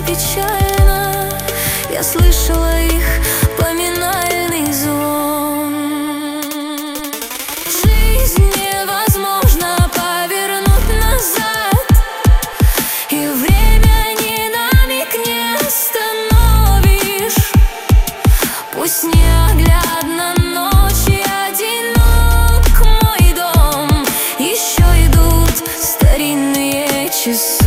печально, я слышала их поминальный звон. Жизнь невозможно повернуть назад, и время ни на миг не остановишь. Пусть неоглядно ночь и одинок мой дом, еще идут старинные часы.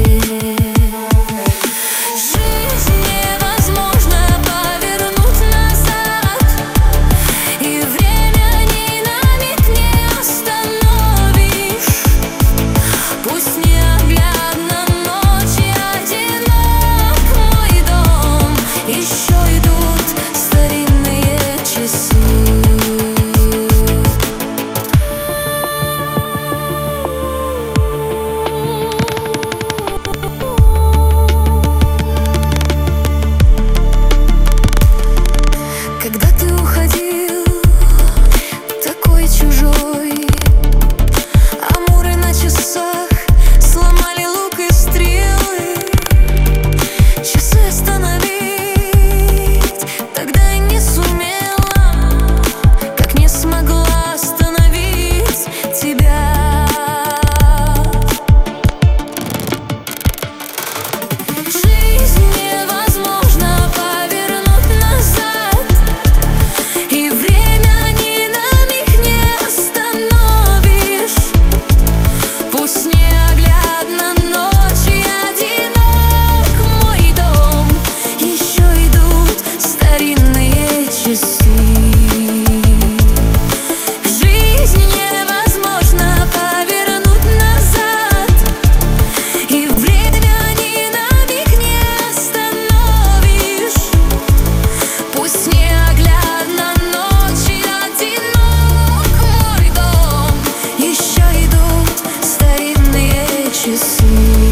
Когда ты уходил, такой чужой, амуры на часах сломали лук и стрелы. Часы остановить тогда я не сумела, как не смогла остановить тебя. Жизнь невозможно повернуть назад, и время ни на миг не остановишь. Пусть неоглядно ночь и одинок мой дом, еще идут старинные часы. Жизнь невозможно повернуть назад, и время ни на миг не остановишь. Пусть неоглядно ночь и одинок мой дом, еще идут старинные часы.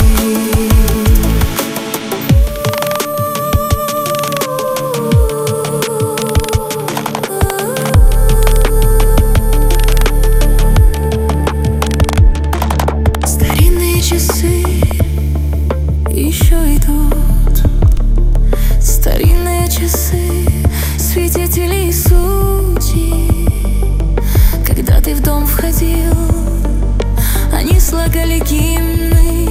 Старинные часы еще идут, старинные часы, свидетели и судьи. Когда ты в дом входил, они слагали гимны